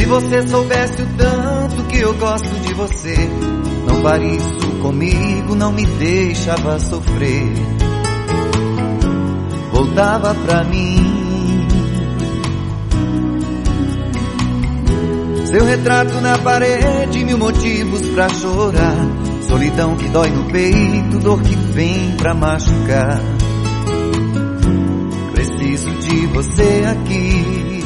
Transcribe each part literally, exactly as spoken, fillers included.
você soubesse o tanto que eu gosto de você, não faria isso comigo, não me deixava sofrer. Voltava pra mim. Seu retrato na parede, mil motivos pra chorar. Solidão que dói no peito, dor que vem pra machucar. Preciso de você aqui.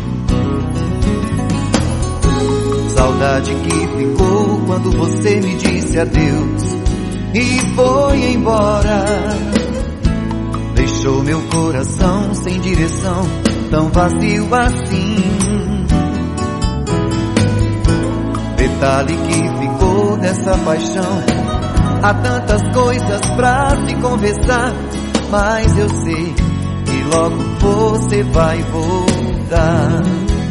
Saudade que ficou quando você me disse adeus e foi embora. Deixou meu coração sem direção, tão vazio assim. Detalhe que ficou dessa paixão. Há tantas coisas pra se conversar, mas eu sei que logo você vai voltar.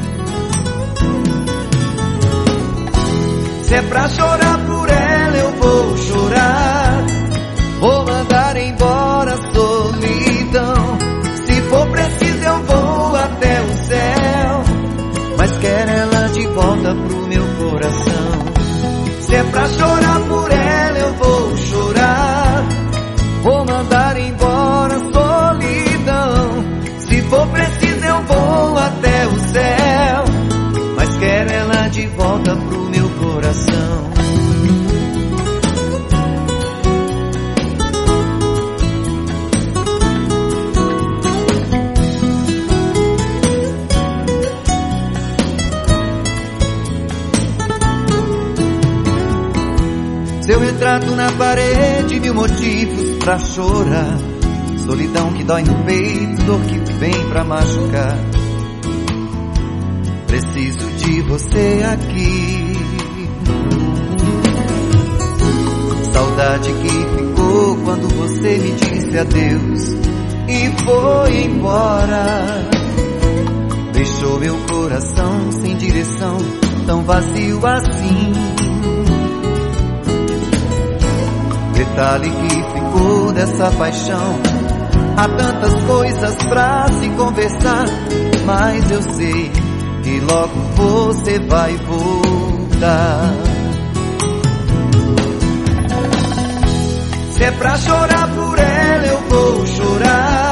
Se é pra chorar por ela, eu vou chorar. Vou mandar embora a solidão. Se for preciso, eu vou até o céu, mas quero ela de volta pro meu coração. Se é pra chorar por ela, eu vou chorar. Vou mandar embora a solidão. Se for preciso, eu vou até o céu, mas quero ela de volta pro meu coração. Seu retrato na parede, mil motivos pra chorar. Solidão que dói no peito, dor que vem pra machucar. Preciso de você aqui. Saudade que ficou quando você me disse adeus e foi embora. Deixou meu coração sem direção, tão vazio assim. Detalhe que ficou dessa paixão. Há tantas coisas pra se conversar, mas eu sei que logo você vai voltar. Se é pra chorar por ela, eu vou chorar.